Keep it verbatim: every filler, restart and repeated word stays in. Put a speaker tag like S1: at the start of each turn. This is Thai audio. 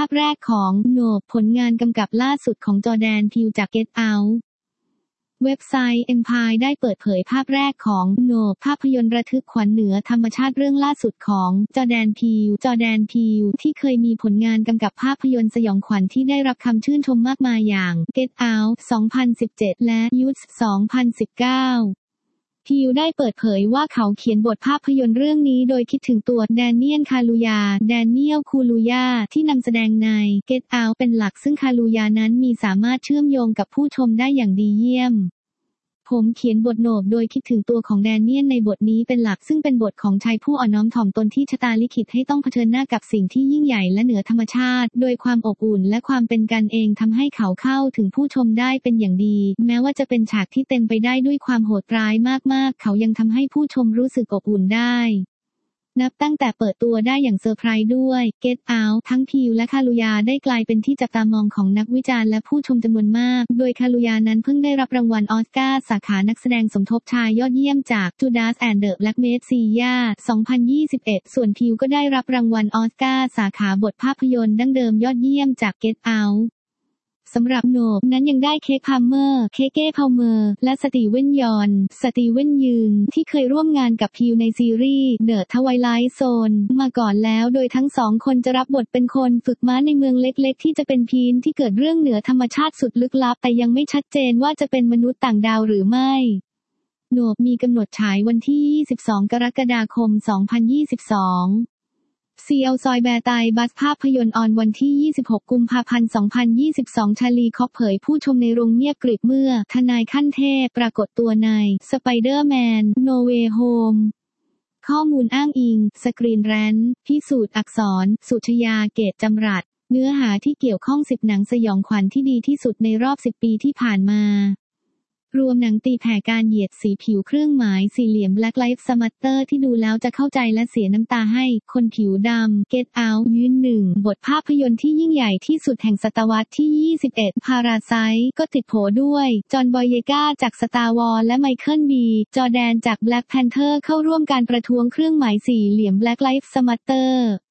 S1: าพแรกของโนบผลงานกำกับล่าสุดของจอร์แดน พีลจาก Get Outเว็บไซต์ Empire ได้เปิดเผยภาพแรกของโนบภาพยนตร์ระทึกขวัญเหนือธรรมชาติเรื่องล่าสุดของจอร์แดน พีลจอร์แดน พีลที่เคยมีผลงานกำกับภาพยนตร์สยองขวัญที่ได้รับคำชื่นชมมากมายอย่าง Get Out สองพันสิบเจ็ด และ Us สองพันสิบเก้าพีลได้เปิดเผยว่าเขาเขียนบทภาพยนตร์เรื่องนี้โดยคิดถึงตัวแดเนียล คาลูยา แดเนียล คูลูยาที่นำแสดงใน Get Out เป็นหลักซึ่งคาลูยานั้นมีสามารถเชื่อมโยงกับผู้ชมได้อย่างดีเยี่ยมผมเขียนบทโนบโดยคิดถึงตัวของแดเนียลในบทนี้เป็นหลักซึ่งเป็นบทของชายผู้อ่อนน้อมถ่อมตนที่ชะตาลิขิตให้ต้องเผชิญหน้ากับสิ่งที่ยิ่งใหญ่และเหนือธรรมชาติโดยความอบอุ่นและความเป็นกันเองทำให้เขาเข้าถึงผู้ชมได้เป็นอย่างดีแม้ว่าจะเป็นฉากที่เต็มไปได้ด้วยความโหดร้ายมากๆเขายังทำให้ผู้ชมรู้สึกอบอุ่นได้นับตั้งแต่เปิดตัวได้อย่างเซอร์ไพรส์ด้วย Get Out ทั้งพีลและคาลูยาได้กลายเป็นที่จับตามองของนักวิจารณ์และผู้ชมจำนวนมากโดยคาลูยานั้นเพิ่งได้รับรางวัลออสการ์สาขานักแสดงสมทบชายยอดเยี่ยมจาก Judas and the Black Messiah สองพันยี่สิบเอ็ด ส่วนพีลก็ได้รับรางวัลออสการ์สาขาบทภาพยนตร์ดั้งเดิมยอดเยี่ยมจาก Get Outสำหรับโนบนั้นยังได้เคค พาล์เมอร์ เคเก้ พาล์เมอร์ และสตีเวนยอน สตีเวนยืนที่เคยร่วมงานกับพีลในซีรีส์ The Twilight Zone มาก่อนแล้วโดยทั้งสองคนจะรับบทเป็นคนฝึกม้าในเมืองเล็กๆที่จะเป็นพีนที่เกิดเรื่องเหนือธรรมชาติสุดลึกลับแต่ยังไม่ชัดเจนว่าจะเป็นมนุษย์ต่างดาวหรือไม่โนบมีกำหนดฉายวันที่ยี่สิบสองกรกฎาคมสองพันยี่สิบสองซีเอลซอยแบร์ไตบัสภาพยนตร์ออนวันที่ยี่สิบหกกุมภาพันธ์สองพันยี่สิบสองชาลีคอปเผยผู้ชมในโรงเงียบกริบเมื่อทนายขั้นเทพปรากฏตัวในสไปเดอร์แมนโนเวย์โฮมข้อมูลอ้างอิงสกรีนแรนท์พิสูจน์อักษรสุชยาเกตจำรัดเนื้อหาที่เกี่ยวข้องสิบหนังสยองขวัญที่ดีที่สุดในรอบสิบปีที่ผ่านมารวมหนังตีแผ่การเหยียดสีผิวเครื่องหมายสี่เหลี่ยม Black Lives Matter ที่ดูแล้วจะเข้าใจและเสียน้ำตาให้คนผิวดำ Get Out ยืนหนึ่งบทภาพยนตร์ที่ยิ่งใหญ่ที่สุดแห่งศตวรรษที่ยี่สิบเอ็ด Parasite ก็ติดโผด้วยจอห์น บอยเยก้าจาก Star Wars และไมเคิล บี จอร์แดนจาก Black Panther เข้าร่วมการประท้วงเครื่องหมายสี่เหลี่ยม Black Lives Matter